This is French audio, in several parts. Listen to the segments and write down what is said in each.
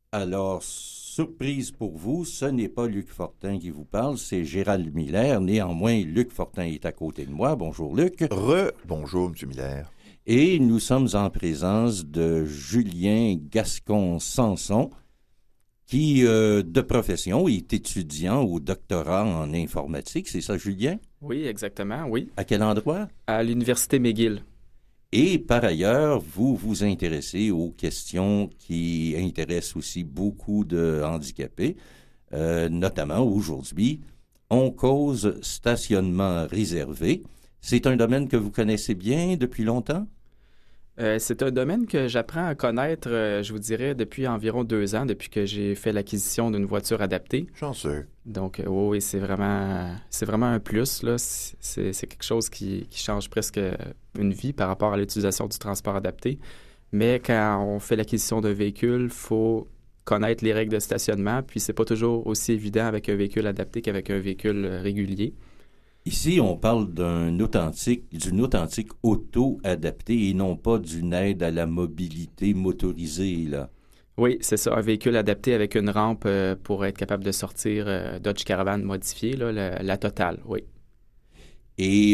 Alors, surprise pour vous, ce n'est pas Luc Fortin qui vous parle, c'est Gérald Miller. Néanmoins, Luc Fortin est à côté de moi. Bonjour Luc. Bonjour M. Miller. Et nous sommes en présence de Julien Gascon-Sanson, qui, de profession, est étudiant au doctorat en informatique. C'est ça, Julien? Oui, exactement, oui. À quel endroit? À l'Université McGill. Et par ailleurs, vous vous intéressez aux questions qui intéressent aussi beaucoup de handicapés, notamment aujourd'hui. On cause stationnement réservé. C'est un domaine que vous connaissez bien depuis longtemps? C'est un domaine que j'apprends à connaître, je vous dirais, depuis environ 2 ans, depuis que j'ai fait l'acquisition d'une voiture adaptée. Chanceux. Donc, oui, c'est vraiment un plus, là. C'est quelque chose qui change presque une vie par rapport à l'utilisation du transport adapté. Mais quand on fait l'acquisition d'un véhicule, il faut connaître les règles de stationnement, puis c'est pas toujours aussi évident avec un véhicule adapté qu'avec un véhicule régulier. Ici, on parle d'une authentique auto adaptée et non pas d'une aide à la mobilité motorisée, là. Oui, c'est ça, un véhicule adapté avec une rampe pour être capable de sortir Dodge Caravan modifié, là, la totale, oui. Et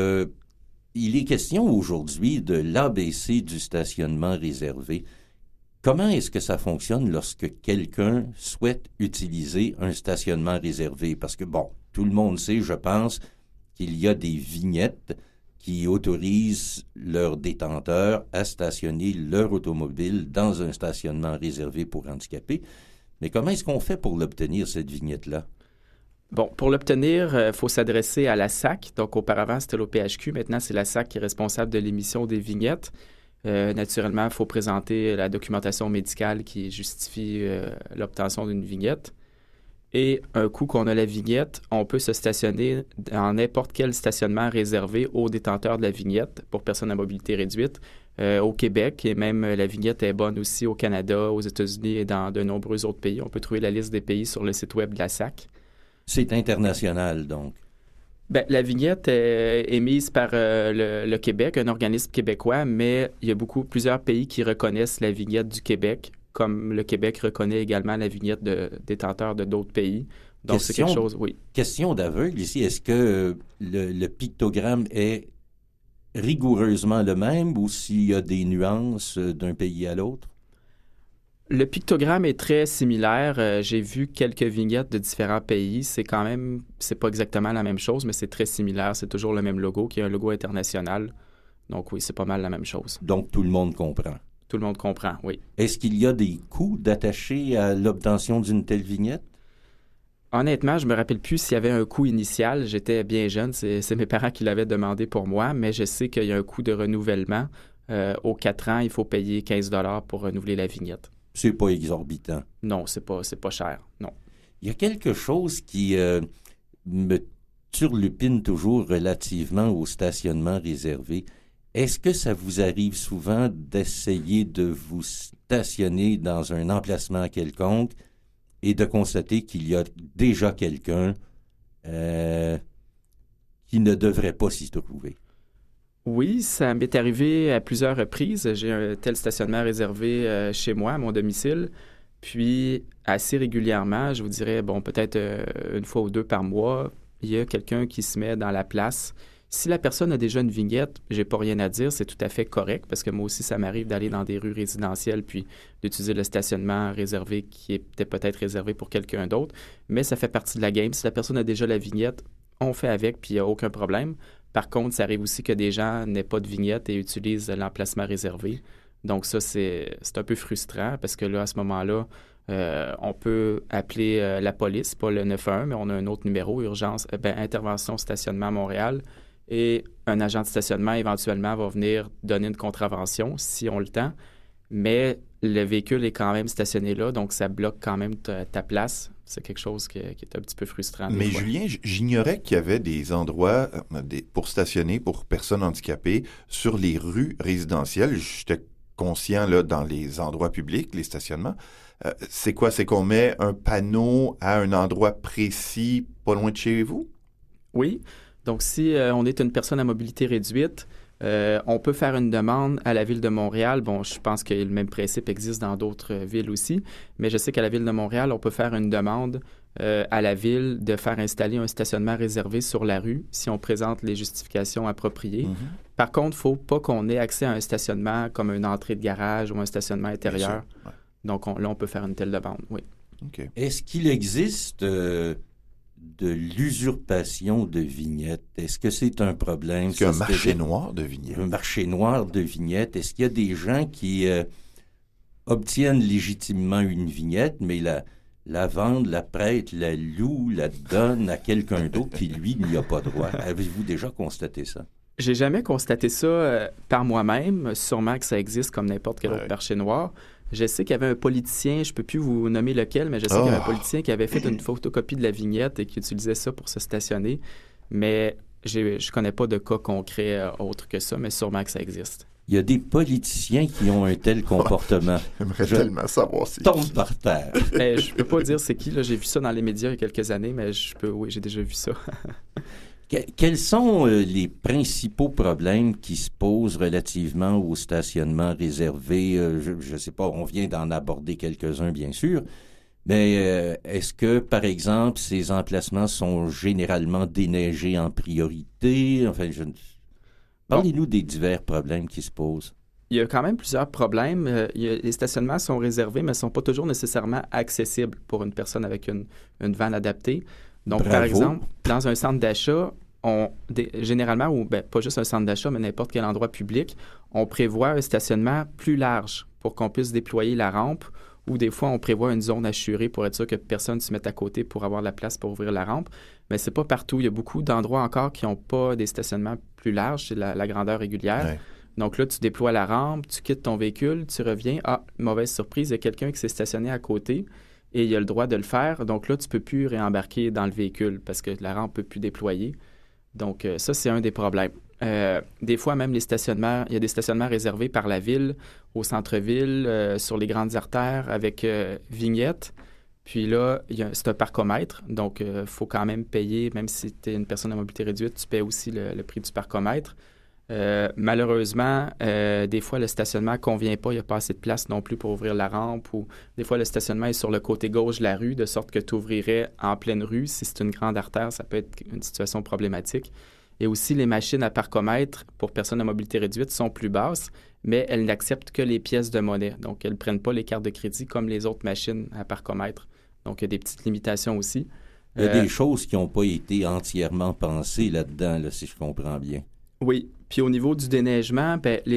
il est question aujourd'hui de l'ABC du stationnement réservé. Comment est-ce que ça fonctionne lorsque quelqu'un souhaite utiliser un stationnement réservé? Parce que, bon, tout le monde sait, je pense, qu'il y a des vignettes qui autorisent leurs détenteurs à stationner leur automobile dans un stationnement réservé pour handicapés. Mais comment est-ce qu'on fait pour l'obtenir, cette vignette-là? Bon, pour l'obtenir, il faut s'adresser à la SAC. Donc, auparavant, c'était l'OPHQ. Maintenant, c'est la SAC qui est responsable de l'émission des vignettes. Naturellement, il faut présenter la documentation médicale qui justifie l'obtention d'une vignette. Et un coup qu'on a la vignette, on peut se stationner dans n'importe quel stationnement réservé aux détenteurs de la vignette pour personnes à mobilité réduite au Québec. Et même la vignette est bonne aussi au Canada, aux États-Unis et dans de nombreux autres pays. On peut trouver la liste des pays sur le site web de la SAC. C'est international, donc. Bien, la vignette est émise par le Québec, un organisme québécois, mais il y a plusieurs pays qui reconnaissent la vignette du Québec, comme le Québec reconnaît également la vignette de détenteurs de d'autres pays. Donc, c'est quelque chose, oui. Question d'aveugle ici. Est-ce que le pictogramme est rigoureusement le même ou s'il y a des nuances d'un pays à l'autre? Le pictogramme est très similaire. J'ai vu quelques vignettes de différents pays. C'est pas exactement la même chose, mais c'est très similaire. C'est toujours le même logo, qui est un logo international. Donc oui, c'est pas mal la même chose. Donc tout le monde comprend. Tout le monde comprend, oui. Est-ce qu'il y a des coûts d'attacher à l'obtention d'une telle vignette? Honnêtement, je me rappelle plus s'il y avait un coût initial. J'étais bien jeune. C'est mes parents qui l'avaient demandé pour moi, mais je sais qu'il y a un coût de renouvellement. Aux 4 ans, il faut payer 15 $ pour renouveler la vignette. C'est pas exorbitant. Non, c'est pas cher, non. Il y a quelque chose qui me turlupine toujours relativement au stationnement réservé. Est-ce que ça vous arrive souvent d'essayer de vous stationner dans un emplacement quelconque et de constater qu'il y a déjà quelqu'un qui ne devrait pas s'y trouver? Oui, ça m'est arrivé à plusieurs reprises. J'ai un tel stationnement réservé chez moi, à mon domicile. Puis, assez régulièrement, je vous dirais, bon, peut-être une fois ou deux par mois, il y a quelqu'un qui se met dans la place. Si la personne a déjà une vignette, j'ai pas rien à dire, c'est tout à fait correct, parce que moi aussi, ça m'arrive d'aller dans des rues résidentielles puis d'utiliser le stationnement réservé qui était peut-être réservé pour quelqu'un d'autre. Mais ça fait partie de la game. Si la personne a déjà la vignette, on fait avec, puis il n'y a aucun problème. Par contre, ça arrive aussi que des gens n'aient pas de vignette et utilisent l'emplacement réservé. Donc ça, c'est un peu frustrant parce que là, à ce moment-là, on peut appeler la police, pas le 911, mais on a un autre numéro, urgence, intervention stationnement à Montréal. Et un agent de stationnement, éventuellement, va venir donner une contravention si on le tend. Mais le véhicule est quand même stationné là, donc ça bloque quand même ta place. C'est quelque chose qui est un petit peu frustrant. Mais Julien, j'ignorais qu'il y avait des endroits pour stationner pour personnes handicapées sur les rues résidentielles. J'étais conscient là dans les endroits publics, les stationnements. C'est quoi? C'est qu'on met un panneau à un endroit précis pas loin de chez vous? Oui. Donc, si on est une personne à mobilité réduite, On peut faire une demande à la Ville de Montréal. Bon, je pense que le même principe existe dans d'autres villes aussi, mais je sais qu'à la Ville de Montréal, on peut faire une demande à la Ville de faire installer un stationnement réservé sur la rue si on présente les justifications appropriées. Mm-hmm. Par contre, il ne faut pas qu'on ait accès à un stationnement comme une entrée de garage ou un stationnement intérieur. Ouais. Donc, là, on peut faire une telle demande, oui. Okay. Est-ce qu'il existe de l'usurpation de vignettes? Est-ce que c'est un problème? Est-ce qu'il y a un marché noir de vignettes? Un marché noir de vignettes. Est-ce qu'il y a des gens qui obtiennent légitimement une vignette, mais la vendent, la prêtent, la louent, la donnent à quelqu'un d'autre qui, lui, n'y a pas droit? Avez-vous déjà constaté ça? J'ai jamais constaté ça par moi-même. Sûrement que ça existe comme n'importe quel autre marché noir. Je sais qu'il y avait un politicien, je ne peux plus vous nommer lequel, mais je sais qu'il y avait un politicien qui avait fait une photocopie de la vignette et qui utilisait ça pour se stationner. Mais je ne connais pas de cas concret autre que ça, mais sûrement que ça existe. Il y a des politiciens qui ont un tel comportement. J'aimerais tellement savoir si... Tombe par terre. Mais je ne peux pas dire c'est qui. Là. J'ai vu ça dans les médias il y a quelques années, mais oui, j'ai déjà vu ça. Quels sont les principaux problèmes qui se posent relativement au stationnement réservé? Je ne sais pas, on vient d'en aborder quelques-uns, bien sûr, mais est-ce que, par exemple, ces emplacements sont généralement déneigés en priorité? Enfin, parlez-nous des divers problèmes qui se posent. Il y a quand même plusieurs problèmes. Les stationnements sont réservés, mais ne sont pas toujours nécessairement accessibles pour une personne avec une vanne adaptée. Donc, Bravo. Par exemple, dans un centre d'achat, généralement, ou pas juste un centre d'achat, mais n'importe quel endroit public, on prévoit un stationnement plus large pour qu'on puisse déployer la rampe, ou des fois, on prévoit une zone assurée pour être sûr que personne ne se mette à côté pour avoir la place pour ouvrir la rampe. Mais c'est pas partout. Il y a beaucoup d'endroits encore qui n'ont pas des stationnements plus larges, c'est la grandeur régulière. Ouais. Donc là, tu déploies la rampe, tu quittes ton véhicule, tu reviens. Ah, mauvaise surprise, il y a quelqu'un qui s'est stationné à côté et il a le droit de le faire. Donc là, tu ne peux plus réembarquer dans le véhicule parce que la rampe ne peut plus déployer. Donc ça, c'est un des problèmes. Des fois, même il y a des stationnements réservés par la ville, au centre-ville, sur les grandes artères, avec vignettes. Puis là, c'est un parcomètre, donc il faut quand même payer, même si tu es une personne à mobilité réduite, tu paies aussi le prix du parcomètre. Malheureusement, des fois, le stationnement ne convient pas, il n'y a pas assez de place non plus pour ouvrir la rampe, ou des fois, le stationnement est sur le côté gauche de la rue, de sorte que tu ouvrirais en pleine rue. Si c'est une grande artère, ça peut être une situation problématique. Et aussi, les machines à parcomètre pour personnes à mobilité réduite sont plus basses, mais elles n'acceptent que les pièces de monnaie. Donc, elles ne prennent pas les cartes de crédit comme les autres machines à parcomètre. Donc, il y a des petites limitations aussi. Il y a des choses qui n'ont pas été entièrement pensées là-dedans, là, si je comprends bien. Oui. Puis au niveau du déneigement,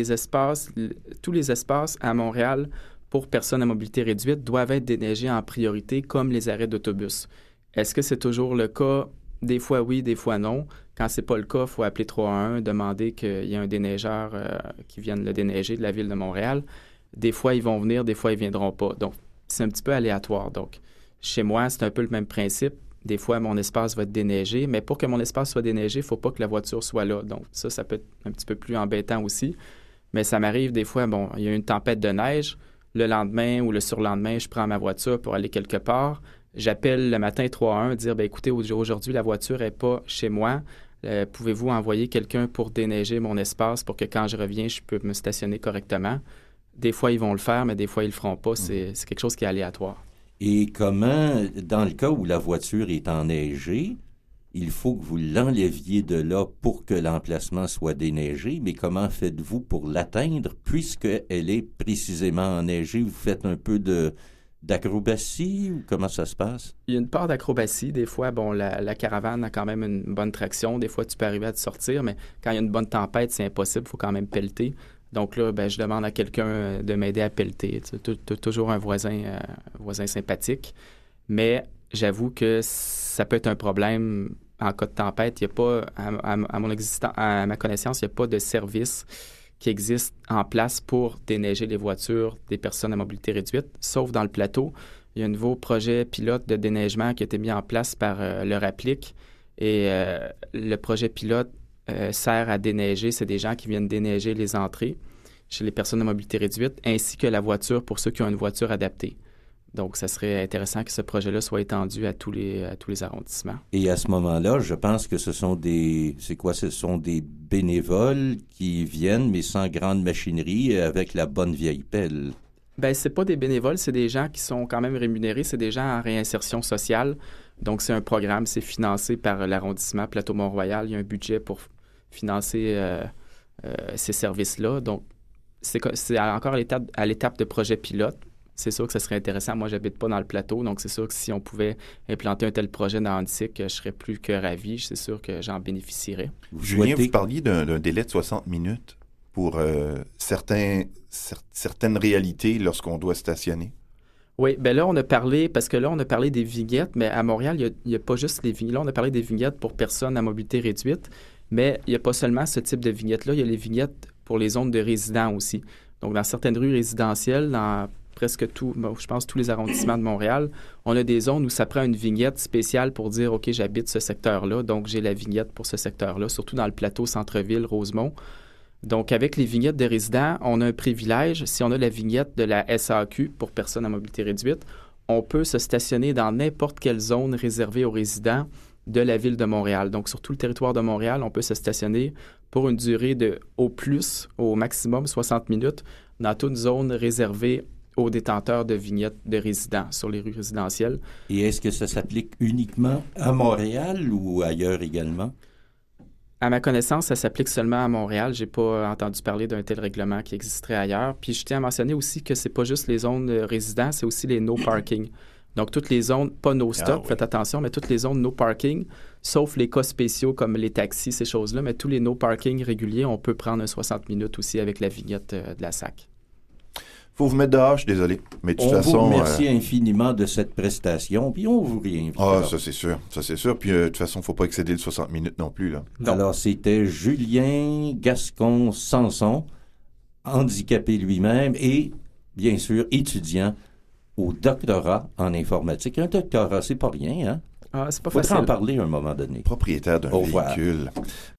tous les espaces à Montréal pour personnes à mobilité réduite doivent être déneigés en priorité, comme les arrêts d'autobus. Est-ce que c'est toujours le cas? Des fois oui, des fois non. Quand c'est pas le cas, il faut appeler 311, demander qu'il y ait un déneigeur qui vienne le déneiger de la Ville de Montréal. Des fois, ils vont venir, des fois, ils viendront pas. Donc, c'est un petit peu aléatoire. Donc, chez moi, c'est un peu le même principe. Des fois, mon espace va être déneigé, mais pour que mon espace soit déneigé, il ne faut pas que la voiture soit là. Donc, ça peut être un petit peu plus embêtant aussi. Mais ça m'arrive des fois, il y a une tempête de neige. Le lendemain ou le surlendemain, je prends ma voiture pour aller quelque part. J'appelle le matin 311, dire, écoutez, aujourd'hui, la voiture n'est pas chez moi. Pouvez-vous envoyer quelqu'un pour déneiger mon espace pour que quand je reviens, je peux me stationner correctement? Des fois, ils vont le faire, mais des fois, ils ne le feront pas. C'est quelque chose qui est aléatoire. Et comment, dans le cas où la voiture est enneigée, il faut que vous l'enleviez de là pour que l'emplacement soit déneigé, mais comment faites-vous pour l'atteindre puisqu'elle est précisément enneigée? Vous faites un peu d'acrobatie ou comment ça se passe? Il y a une part d'acrobatie. Des fois, la caravane a quand même une bonne traction. Des fois, tu peux arriver à te sortir, mais quand il y a une bonne tempête, c'est impossible. Il faut quand même pelleter. Donc là, je demande à quelqu'un de m'aider à pelleter. Tu as toujours un voisin sympathique. Mais j'avoue que ça peut être un problème en cas de tempête. Il y a pas, à ma connaissance, il n'y a pas de service qui existe en place pour déneiger les voitures des personnes à mobilité réduite, sauf dans le plateau. Il y a un nouveau projet pilote de déneigement qui a été mis en place par le RAPLIC. Et le projet pilote sert à déneiger. C'est des gens qui viennent déneiger les entrées chez les personnes à mobilité réduite, ainsi que la voiture pour ceux qui ont une voiture adaptée. Donc, ça serait intéressant que ce projet-là soit étendu à tous les arrondissements. Et à ce moment-là, je pense que ce sont des bénévoles qui viennent, mais sans grande machinerie, avec la bonne vieille pelle. Bien, c'est pas des bénévoles, c'est des gens qui sont quand même rémunérés, c'est des gens en réinsertion sociale. Donc, c'est un programme, c'est financé par l'arrondissement Plateau-Mont-Royal. Il y a un budget pour financer ces services-là. Donc, c'est encore à l'étape de projet pilote. C'est sûr que ce serait intéressant. Moi, j'habite pas dans le plateau, donc c'est sûr que si on pouvait implanter un tel projet dans Antique, je serais plus que ravi. C'est sûr que j'en bénéficierais. Julien, vous parliez d'un délai de 60 minutes pour certaines réalités lorsqu'on doit stationner. Oui, bien là, on a parlé des vignettes, mais à Montréal, il n'y a pas juste les vignettes. Là, on a parlé des vignettes pour personnes à mobilité réduite, mais il n'y a pas seulement ce type de vignettes-là, il y a les vignettes pour les zones de résidents aussi. Donc, dans certaines rues résidentielles, dans presque je pense tous les arrondissements de Montréal, on a des zones où ça prend une vignette spéciale pour dire « OK, j'habite ce secteur-là, donc j'ai la vignette pour ce secteur-là », surtout dans le plateau centre-ville, Rosemont. Donc, avec les vignettes de résidents, on a un privilège. Si on a la vignette de la SAQ pour personnes à mobilité réduite, on peut se stationner dans n'importe quelle zone réservée aux résidents de la ville de Montréal. Donc, sur tout le territoire de Montréal, on peut se stationner pour une durée au maximum 60 minutes dans toute zone réservée aux détenteurs de vignettes de résidents sur les rues résidentielles. Et est-ce que ça s'applique uniquement à Montréal ou ailleurs également? À ma connaissance, ça s'applique seulement à Montréal. J'ai pas entendu parler d'un tel règlement qui existerait ailleurs. Puis je tiens à mentionner aussi que c'est pas juste les zones résidents, c'est aussi les no parking. Donc toutes les zones, pas no stop, faites attention, mais toutes les zones no parking, sauf les cas spéciaux comme les taxis, ces choses-là, mais tous les no parking réguliers, on peut prendre un 60 minutes aussi avec la vignette de la SAC. Faut vous mettre dehors, je suis désolé. Mais de toute façon, on vous remercie infiniment de cette prestation, puis on vous réinvite. Ah, ça c'est sûr. Puis de toute façon, faut pas excéder le 60 minutes non plus, là. Non. Alors, c'était Julien Gascon-Sanson, handicapé lui-même et, bien sûr, étudiant au doctorat en informatique. Un doctorat, c'est pas rien, hein? Ah, c'est pas Faudrait facile. en parler à un moment donné. Propriétaire d'un véhicule.